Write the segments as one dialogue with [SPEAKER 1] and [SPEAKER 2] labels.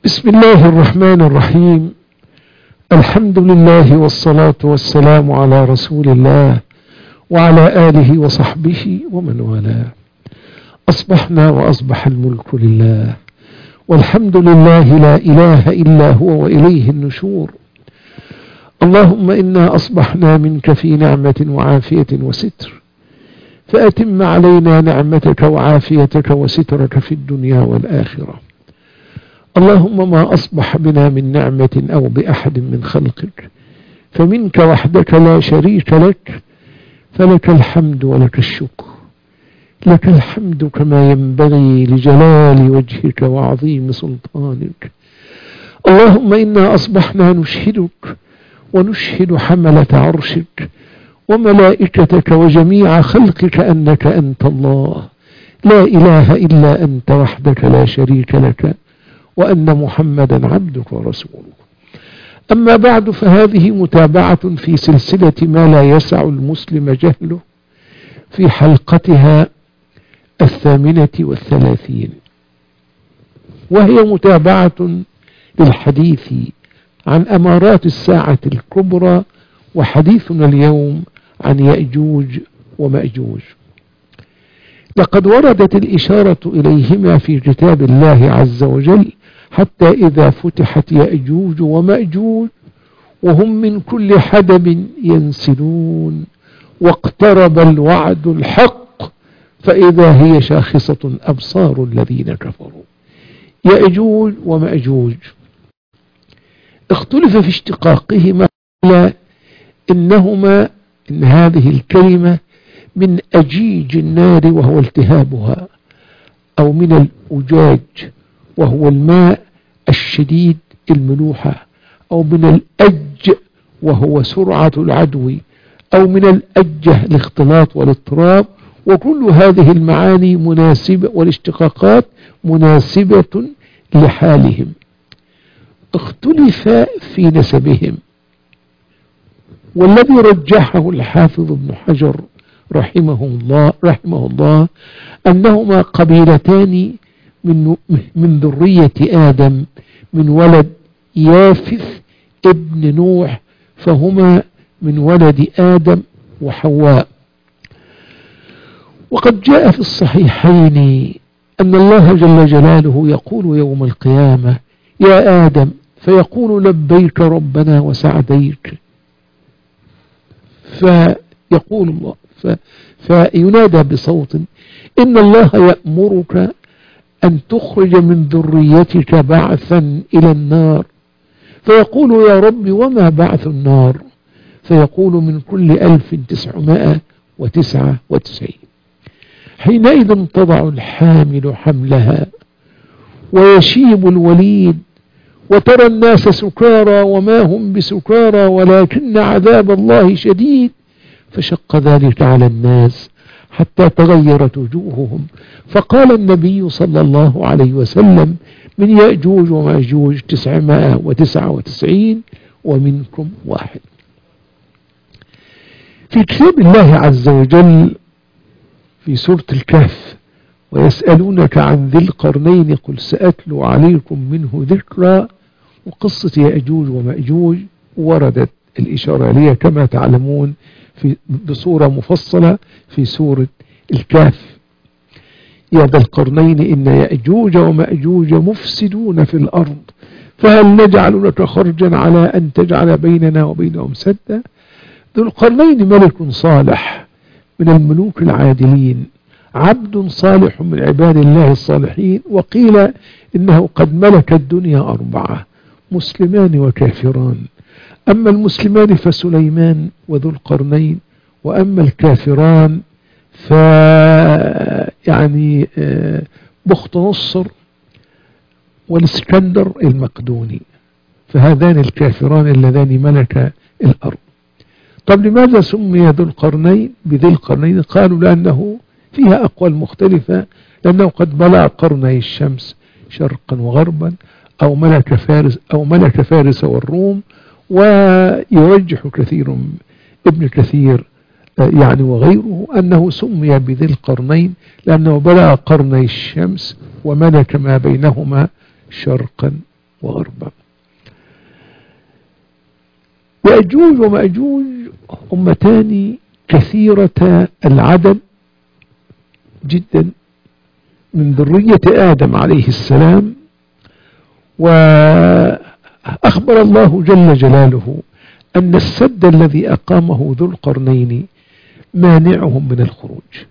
[SPEAKER 1] بسم الله الرحمن الرحيم. الحمد لله والصلاة والسلام على رسول الله وعلى آله وصحبه ومن والاه. أصبحنا وأصبح الملك لله، والحمد لله لا إله إلا هو وإليه النشور. اللهم إنا أصبحنا منك في نعمة وعافية وستر، فأتم علينا نعمتك وعافيتك وسترك في الدنيا والآخرة. اللهم ما أصبح بنا من نعمة أو بأحد من خلقك فمنك وحدك لا شريك لك، فلك الحمد ولك الشكر. لك الحمد كما ينبغي لجلال وجهك وعظيم سلطانك. اللهم إنا أصبحنا نشهدك ونشهد حملة عرشك وملائكتك وجميع خلقك أنك أنت الله لا إله إلا أنت وحدك لا شريك لك، وأن محمدا عبدك ورسولك. أما بعد، فهذه متابعة في سلسلة ما لا يسع المسلم جهله في حلقتها 38، وهي متابعة للحديث عن أمارات الساعة الكبرى، وحديثنا اليوم عن يأجوج ومأجوج. لقد وردت الإشارة إليهما في كتاب الله عز وجل، حتى إذا فتحت يأجوج ومأجوج وهم من كل حدب ينسلون واقترب الوعد الحق فإذا هي شاخصة أبصار الذين كفروا. يأجوج ومأجوج اختلف في اشتقاقهما، إن هذه الكلمة من أجيج النار وهو التهابها، أو من الأجاج وهو الماء الشديد الملوحة، أو من الأج وهو سرعة العدو، أو من الأجة الاختلاط والاضطراب. وكل هذه المعاني مناسبة، والاشتقاقات مناسبة لحالهم. اختلف في نسبهم، والذي رجحه الحافظ ابن حجر رحمه الله أنهما قبيلتان من ذرية آدم، من ولد يافث ابن نوح، فهما من ولد آدم وحواء. وقد جاء في الصحيحين أن الله جل جلاله يقول يوم القيامة: يا آدم، فيقول: لبيك ربنا وسعديك. فيقول الله فينادى بصوت: إن الله يأمرك أن تخرج من ذريتك بعثا إلى النار. فيقول: يا رب، وما بعث النار؟ فيقول: من كل 1999. حينئذ تضع الحامل حملها ويشيب الوليد، وترى الناس سكارى وما هم بسكارى ولكن عذاب الله شديد. فشق ذلك على الناس حتى تغيرت وجوههم، فقال النبي صلى الله عليه وسلم: من يأجوج ومأجوج 999 ومنكم واحد. في كتاب الله عز وجل في سورة الكهف: ويسألونك عن ذي القرنين قل سأتلو عليكم منه ذكرى. وقصة يأجوج ومأجوج وردت الإشارة لها كما تعلمون بصورة مفصلة في سورة الكهف: يا ذا القرنين إن يأجوج ومأجوج مفسدون في الأرض فهل نجعل لك خرجا على أن تجعل بيننا وبينهم سدا. ذو القرنين ملك صالح من الملوك العادلين، عبد صالح من عباد الله الصالحين. وقيل إنه قد ملك الدنيا 4: مسلمان وكافران. أما المسلمان فسليمان وذو القرنين، وأما الكافران يعني بخت نصر والاسكندر المقدوني، فهذان الكافران اللذان ملك الأرض. طب لماذا سمي ذو القرنين بذي القرنين؟ قالوا لأنه فيها أقوال مختلفة، لأنه قد بلع قرني الشمس شرقا وغربا، أو ملك فارس والروم. ويرجح كثير ابن كثير يعني وغيره أنه سمي بذي القرنين لأنه بلع قرني الشمس وملك ما بينهما شرقا وغربا. يأجوج ومأجوج أمتان كثيرة العدد جدا من ذرية آدم عليه السلام، وأخبر الله جل جلاله أن السد الذي أقامه ذو القرنين مانعهم من الخروج،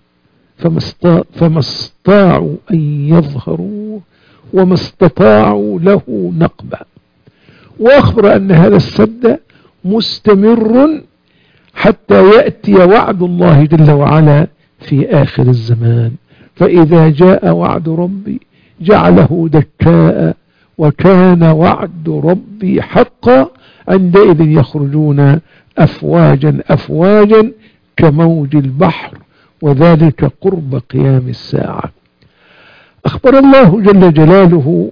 [SPEAKER 1] فما استطاعوا أن يظهروا وما استطاعوا له نقبا. وأخبر أن هذا السد مستمر حتى يأتي وعد الله جل وعلا في آخر الزمان، فإذا جاء وعد ربي جعله دكاء وكان وعد ربي حقا، عندئذ يخرجون أفواجا أفواجا كموج البحر، وذلك قرب قيام الساعة. أخبر الله جل جلاله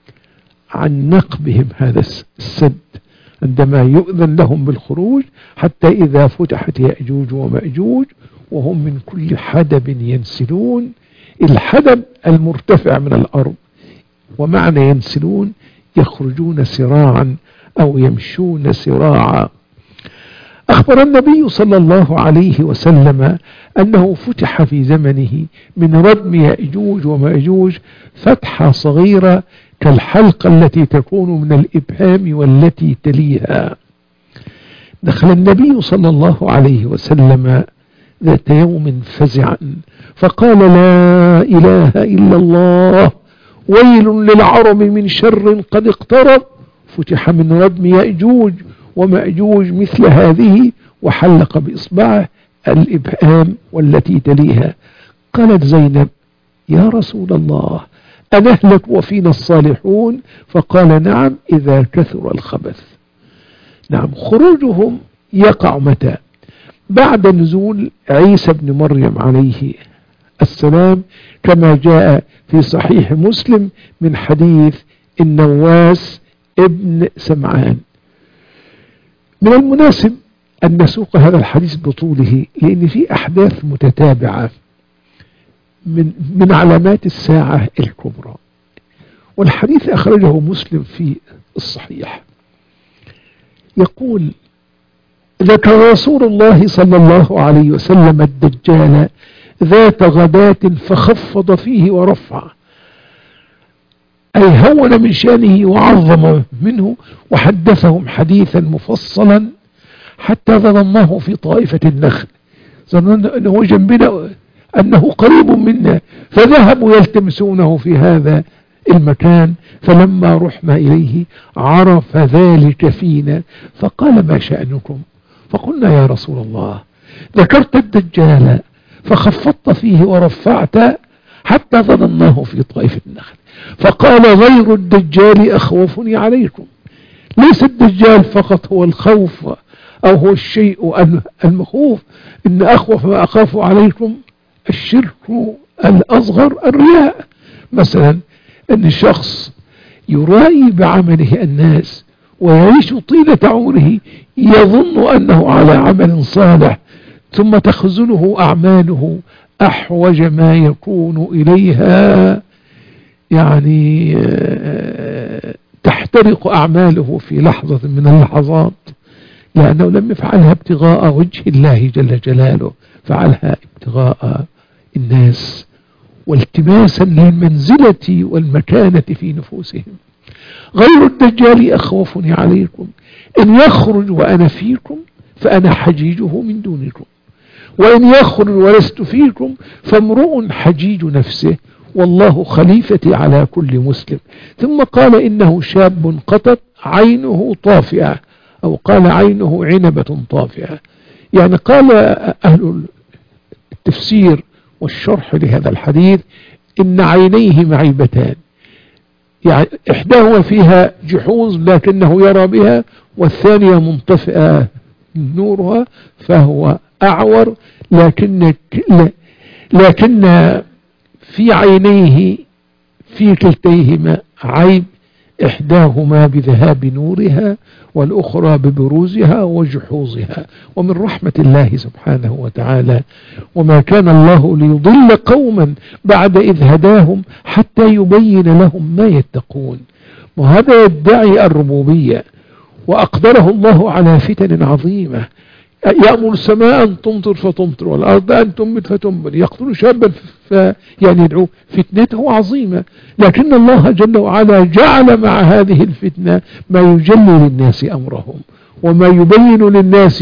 [SPEAKER 1] عن نقبهم هذا السد عندما يؤذن لهم بالخروج، حتى إذا فتحت يأجوج ومأجوج وهم من كل حدب ينسلون. الحدب المرتفع من الأرض، ومعنى ينسلون يخرجون سراعا أو يمشون سراعا. أخبر النبي صلى الله عليه وسلم أنه فتح في زمنه من ردم يأجوج ومأجوج فتحة صغيرة كالحلقة التي تكون من الإبهام والتي تليها. دخل النبي صلى الله عليه وسلم ذات يوم فزعا فقال: لا إله إلا الله، ويل للعرب من شر قد اقترب. فتح من ردم يأجوج ومأجوج مثل هذه، وحلق بإصبعه الإبهام والتي تليها. قالت زينب: يا رسول الله، أنهلك وفينا الصالحون؟ فقال: نعم، إذا كثر الخبث. نعم، خروجهم يقع متى؟ بعد نزول عيسى بن مريم عليه السلام، كما جاء في صحيح مسلم من حديث النواس ابن سمعان. من المناسب أن نسوق هذا الحديث بطوله، لأن في أحداث متتابعة من علامات الساعة الكبرى، والحديث أخرجه مسلم في الصحيح. يقول: ذكر رسول الله صلى الله عليه وسلم الدجال ذات غداة فخفض فيه ورفع، أي هون من شأنه وعظم منه، وحدثهم حديثا مفصلا حتى ظنناه في طائفة النخل، ظننا أنه جنبنا، أنه قريب منا، فذهبوا يلتمسونه في هذا المكان، فلما رحنا إليه عرف ذلك فينا فقال: ما شأنكم؟ فقلنا: يا رسول الله، ذكرت الدجال فخفضت فيه ورفعت حتى ظنناه في طائفة النخل. فقال: غير الدجال أخوفني عليكم. ليس الدجال فقط هو الخوف أو هو الشيء المخوف، إن أخوف ما أخاف عليكم الشرك الأصغر، الرياء. مثلا أن الشخص يرائي بعمله الناس ويعيش طيلة عمره يظن أنه على عمل صالح، ثم تخذله أعماله أحوج ما يكون إليها، يعني تحترق أعماله في لحظة من اللحظات، لأنه لم يفعلها ابتغاء وجه الله جل جلاله، فعلها ابتغاء الناس والتماسا للمنزلة والمكانة في نفوسهم. غير الدجال أخوفني عليكم، إن يخرج وأنا فيكم فأنا حجيجه من دونكم، وإن يخرج ولست فيكم فامرؤ حجيج نفسه، والله خليفتي على كل مسلم. ثم قال: إنه شاب قطت عينه طافئة، أو قال: عينه عنبة طافئة. يعني قال أهل التفسير والشرح لهذا الحديث إن عينيه معيبتان، يعني إحداهما فيها جحوظ لكنه يرى بها، والثانية منطفئة نورها فهو أعور، لكن في عينيه في كلتيهما عيب، إحداهما بذهاب نورها والأخرى ببروزها وجحوظها. ومن رحمة الله سبحانه وتعالى: وما كان الله ليضل قوما بعد إذ هداهم حتى يبين لهم ما يتقون. وهذا يدعي الربوبية، وأقدره الله على فتن عظيمة. يأمر السماء أن تمطر فتمطر، والأرض أن تنبت فتنبت، يقتل شابا يعني يدعو. فتنته عظيمة، لكن الله جل وعلا جعل مع هذه الفتنة ما يجلي للناس أمرهم، وما يبين للناس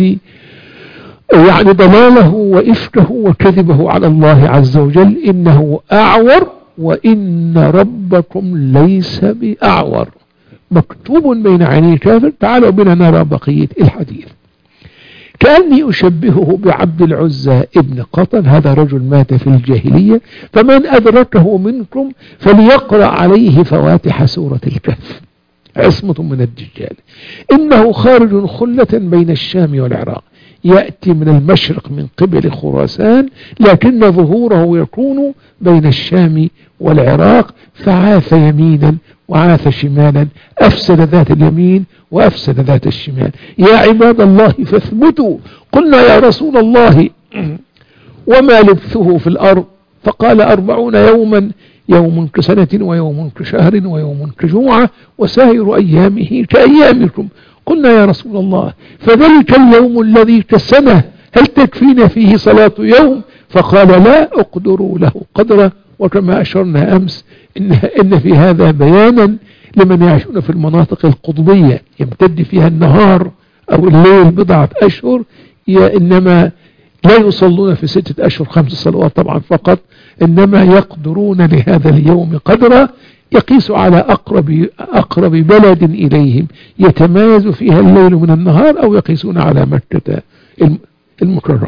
[SPEAKER 1] يعني ضلاله وإفكه وكذبه على الله عز وجل. إنه أعور وإن ربكم ليس بأعور، مكتوب بين عيني كافر. تعالوا بنا نرى بقية الحديث. كأني أشبهه بعبد العزى ابن قطن، هذا رجل مات في الجاهلية، فمن أدركه منكم فليقرأ عليه فواتح سورة الكهف، عصمة من الدجال. إنه خارج خلة بين الشام والعراق، يأتي من المشرق من قبل خراسان، لكن ظهوره يكون بين الشام والعراق، فعاث يمينا وعاث شمالا، أفسد ذات اليمين وأفسد ذات الشمال. يا عباد الله فاثبتوا. قلنا يا رسول الله وما لبثه في الأرض؟ فقال 40 يوما، يوم كسنة ويوم كشهر ويوم كجمعة وسائر أيامه كأيامكم. قلنا يا رسول الله فذلك اليوم الذي كالسنة هل تكفينا فيه صلاة يوم؟ فقال لا أقدر له قدره. وكما أشرنا أمس إن في هذا بيانا لمن يعيشون في المناطق القطبية يمتد فيها النهار أو الليل بضعة أشهر، إنما لا يصلون في 6 أشهر 5 صلوات طبعا فقط، إنما يقدرون لهذا اليوم قدره، يقيس على أقرب بلد إليهم يتميز فيها الليل من النهار، أو يقيسون على مكة المكرمة.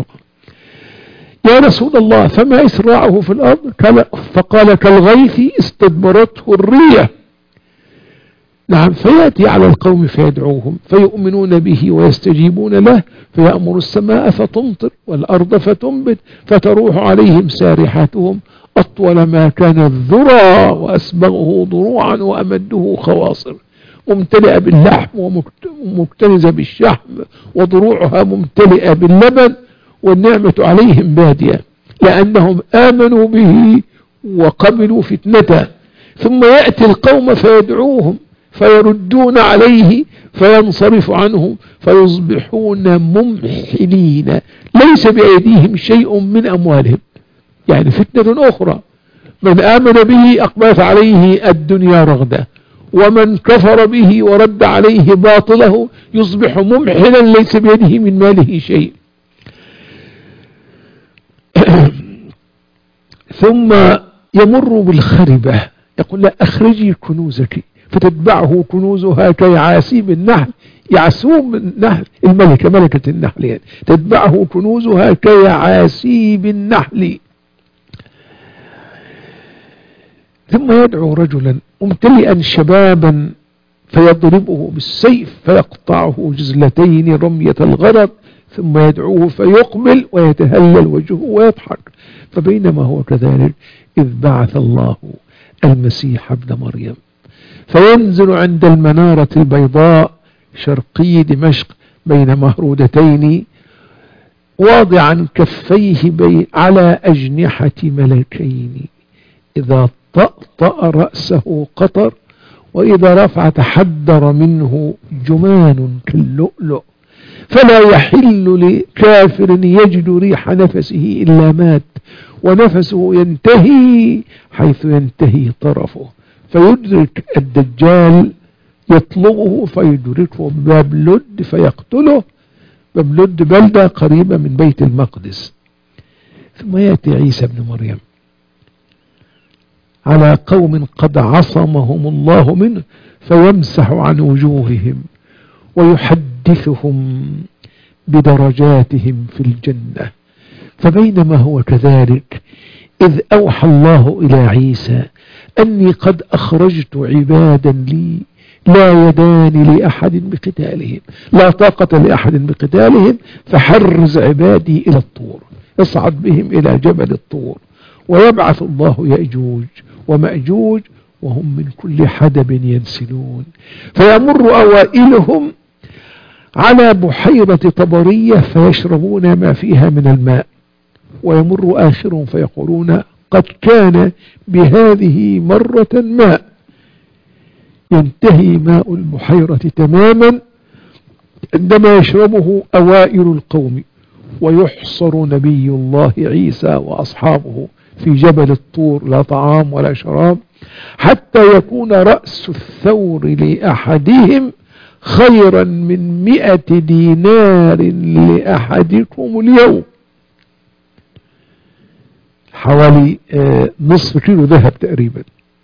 [SPEAKER 1] يا رسول الله فما إسراعه في الأرض؟ فقال كالغيث استدبرته الريح. نعم، فيأتي على القوم فيدعوهم فيؤمنون به ويستجيبون له، فيأمر السماء فتمطر والأرض فتنبت، فتروح عليهم سارحاتهم أطول ما كان الذرى وأسبغه ضروعا وأمده خواصر، ممتلئة باللحم ومكتنزة بالشحم، وضروعها ممتلئة باللبن، والنعمة عليهم بادية لأنهم آمنوا به وقبلوا فتنته. ثم يأتي القوم فيدعوهم فيردون عليه فينصرف عنهم فيصبحون ممحلين، ليس بأيديهم شيء من أموالهم. يعني فتنة أخرى، من آمن به أقبلت عليه الدنيا رغدة، ومن كفر به ورد عليه باطله يصبح ممحلا ليس بيده من ماله شيء. ثم يمر بالخربة يقول لا أخرجي كنوزك، فتتبعه كنوزها كيعاسيب النحل. يعسوب النحل، الملكة ملكة النحل يعني، تتبعه كنوزها كيعاسيب النحل. ثم يدعو رجلا ممتلئا شبابا فيضربه بالسيف فيقطعه جزلتين رمية الغرض، ثم يدعوه فيقبل ويتهلل وجهه ويضحك. فبينما هو كذلك إذ بعث الله المسيح ابن مريم فينزل عند المنارة البيضاء شرقي دمشق بين مهرودتين، واضعا كفيه على أجنحة ملكين، إذا طأطأ رأسه قطر، وإذا رفع تحدر منه جمان كاللؤلؤ، فلا يحل لكافر يجد ريح نفسه إلا مات، ونفسه ينتهي حيث ينتهي طرفه، فيدرك الدجال يطلبه فيدركه باب لد فيقتله. باب لد بلدة قريبة من بيت المقدس. ثم يأتي عيسى بن مريم على قوم قد عصمهم الله منه فيمسح عن وجوههم ويحدثهم بدرجاتهم في الجنة. فبينما هو كذلك إذ أوحى الله إلى عيسى أني قد أخرجت عبادا لي لا يدان لأحد بقتالهم، لا طاقة لأحد بقتالهم، فحرز عبادي إلى الطور، اصعد بهم إلى جبل الطور، ويبعث الله يأجوج ومأجوج وهم من كل حدب ينسلون، فيمر أوائلهم على بحيرة طبرية فيشربون ما فيها من الماء، ويمر آخرهم فيقولون قد كان بهذه مرة ماء، ينتهي ماء البحيرة تماما عندما يشربه أوائل القوم، ويحصر نبي الله عيسى وأصحابه في جبل الطور، لا طعام ولا شراب، حتى يكون رأس الثور لأحدهم خيرا من 100 دينار لأحدكم اليوم، حوالي نصف كيلو ذهب تقريبا.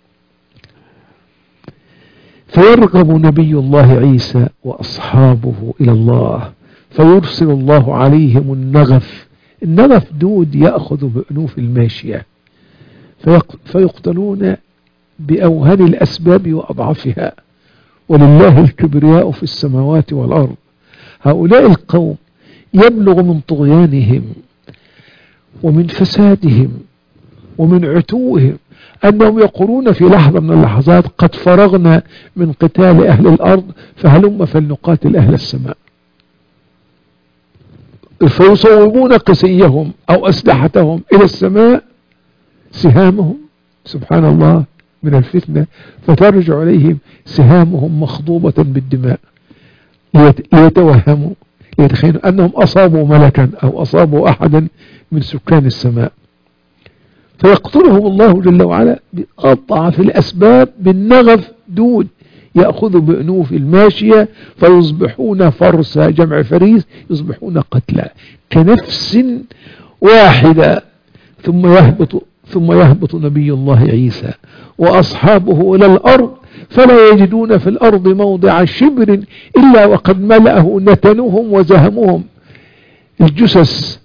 [SPEAKER 1] فيرغب نبي الله عيسى وأصحابه إلى الله، فيرسل الله عليهم النغف. النغف دود يأخذ بأنوف الماشية، فيقتلون بأوهن الأسباب وأضعفها، ولله الكبرياء في السماوات والأرض. هؤلاء القوم يبلغ من طغيانهم ومن فسادهم ومن عتوهم أنهم يقولون في لحظة من اللحظات: قد فرغنا من قتال أهل الأرض فهلم فلنقاتل أهل السماء. فيصوبون قسيهم أو أسلحتهم إلى السماء، سهامهم سبحان الله من الفتنة، فترجع عليهم سهامهم مخضوبة بالدماء، ليتوهموا، ليتخيلوا أنهم أصابوا ملكا أو أصابوا أحدا من سكان السماء. فيقتلهم الله جل وعلا بأضعف الأسباب، بالنغف دود يأخذ بأنوف الماشية، فيصبحون فرسا، جمع فريس، يصبحون قتلى كنفس واحدة. ثم يهبط نبي الله عيسى وأصحابه إلى الأرض، فلا يجدون في الأرض موضع شبر إلا وقد ملأه نتنهم وزهمهم، الجثث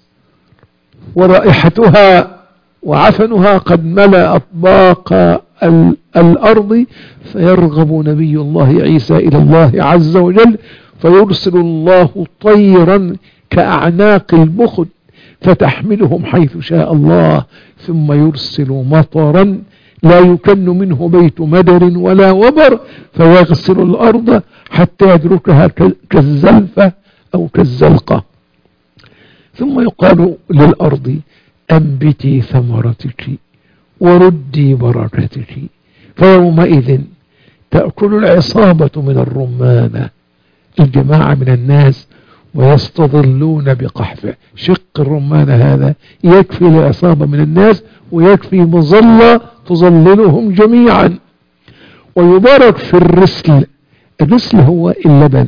[SPEAKER 1] ورائحتها وعفنها قد ملأ أطباق الأرض. فيرغب نبي الله عيسى إلى الله عز وجل، فيرسل الله طيرا كأعناق البخت فتحملهم حيث شاء الله، ثم يرسل مطرا لا يكن منه بيت مدر ولا وبر، فيغسل الأرض حتى يدركها كالزلفة أو كالزلقة. ثم يقال للأرض: أنبتي ثمرتك وردي بركتك. فيومئذ تأكل العصابة من الرمانة، الجماعة من الناس، ويستظلون بقحفه. شق الرمان هذا يكفي العصابة من الناس، ويكفي مظلة تظللهم جميعا. ويبارك في الرسل، الرسل هو اللبن،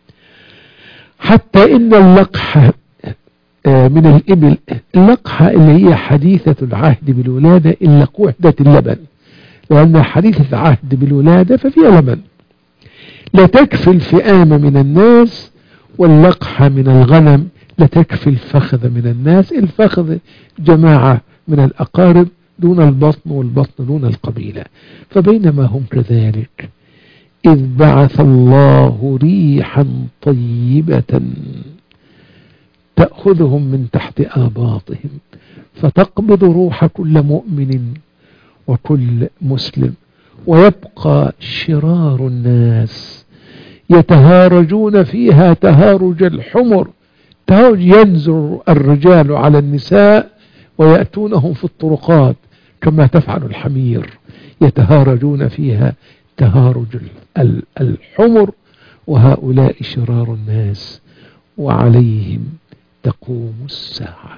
[SPEAKER 1] حتى إن اللقحة من الإبل، اللقحة اللي هي حديثة العهد بالولادة إلا وحدة اللبن، لأن حديثة العهد بالولادة ففيها لبن. لا تكفي الفئام من الناس، واللقحة من الغنم لا تكفي الفخذ من الناس. الفخذ جماعة من الأقارب دون البطن، والبطن دون القبيلة. فبينما هم كذلك إذ بعث الله ريحا طيبة تأخذهم من تحت آباطهم، فتقبض روح كل مؤمن وكل مسلم، ويبقى شرار الناس يتهارجون فيها تهارج الحمر. تهارج، ينزل الرجال على النساء ويأتونهم في الطرقات كما تفعل الحمير، يتهارجون فيها تهارج الحمر. وهؤلاء شرار الناس، وعليهم تقوم الساعة.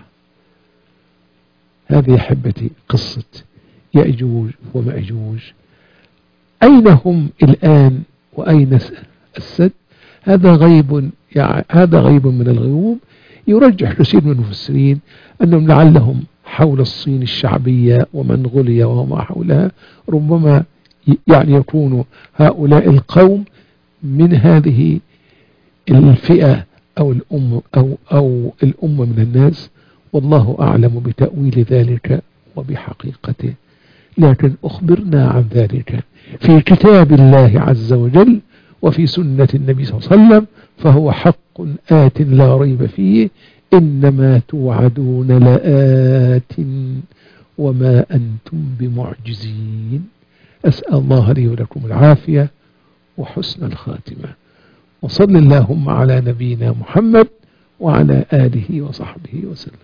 [SPEAKER 1] هذه أحبتي قصة يأجوج ومأجوج. أين هم الآن وأين السد؟ هذا غيب، يعني هذا غيب من الغيوب. يرجح كثير من المفسرين أنهم لعلهم حول الصين الشعبية ومنغوليا وما حولها، ربما يعني يكون هؤلاء القوم من هذه الفئة أو الأمة من الناس، والله أعلم بتأويل ذلك وبحقيقته. لكن أخبرنا عن ذلك في كتاب الله عز وجل وفي سنة النبي صلى الله عليه وسلم، فهو حق آت لا ريب فيه. إنما توعدون لآت وما أنتم بمعجزين. أسأل الله لي ولكم العافية وحسن الخاتمة، وصل اللهم على نبينا محمد وعلى آله وصحبه وسلم.